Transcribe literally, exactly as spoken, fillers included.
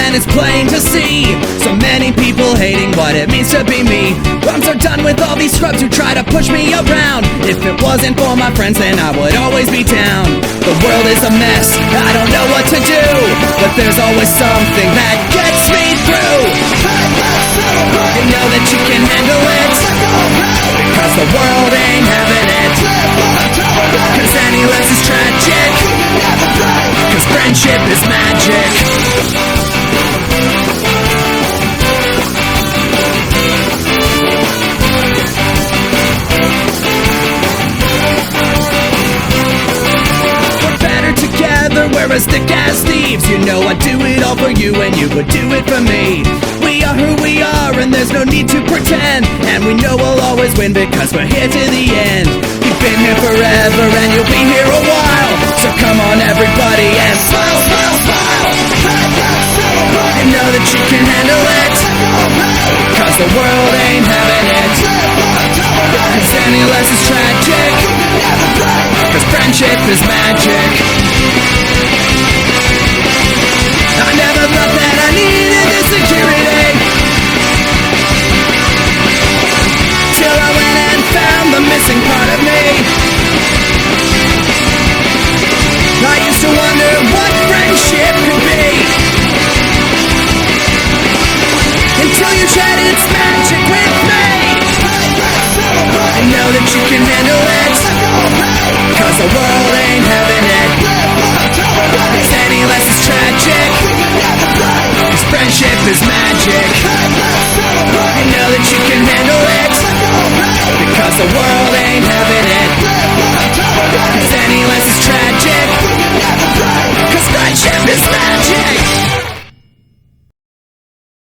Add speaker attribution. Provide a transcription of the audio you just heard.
Speaker 1: and it's plain to see so many people hating what it means to be me. I'm so done with all these scrubs who try to push me around. If it wasn't for my friends, then I would always be down. The world is a mess, I don't know what to do, but there's always something that gets me through. You know that you can handle it, cause the world ain't having it. Cause any less is tragic, cause friendship is magic. We're as thick as thieves. You know I'd do it all for you and you would do it for me. We are who we are and there's no need to pretend, and we know we'll always win because we're here to the end. You've been here forever and you'll be here a while, so come on everybody and smile, smile, smile. You know that you can handle it, cause the world ain't having it. Cause any less is tragic, cause friendship is magic. I never thought that I needed this security, till I went and found the missing part of me. I used to wonder what friendship could be, until you tried its magic with me. I know that you can handle it, cause the world ain't having it. Cause any less is tragic, cause friendship is magic. I know that you can handle it, because the world